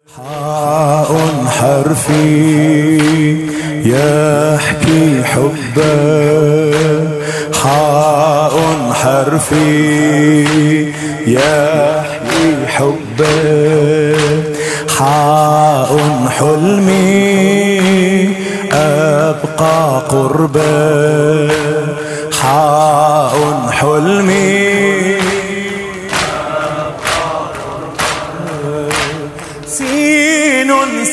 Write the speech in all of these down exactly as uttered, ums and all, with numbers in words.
حاء حرفي يحكي حبه، حاء حرفي يحكي حبه، حاء حلمي أبقى قربه، حاء حلمي سين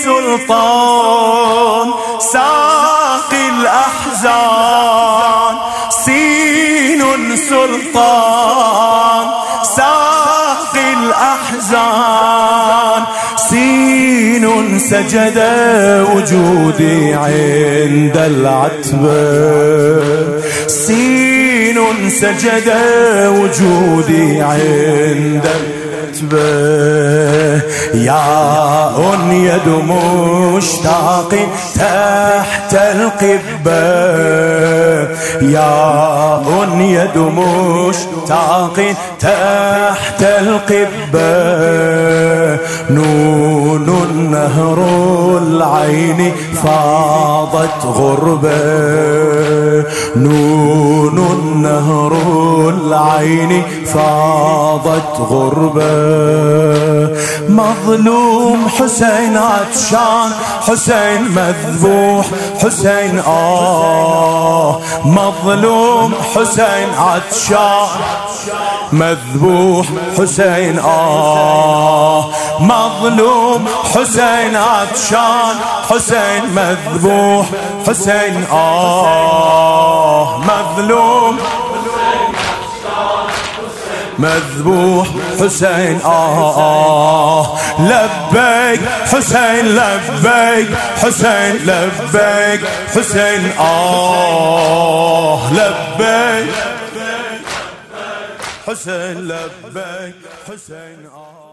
سلطان ساقي الأحزان، سين سلطان ساقي الأحزان، سين سجد وجودي عند العتبة، سين سجد وجودي عند العتبة، ياء يد مشتاق تحت القبة، ياء يد مشتاق تحت القبة، نون نهر العين فاضت غربة، نون نهر العين فاضت غربة، مظلوم حسين عطشان، حسين مذبوح، حسين آه، مظلوم حسين عطشان مذبوح، حسين آه، مظلوم حسين عطشان، حسين مذبوح، حسين آه، مظلوم مذبوح، حسين آه, آه لبيك حسين لبيك، حسين لبيك، حسين آه لبيك، حسين لبيك، حسين آه.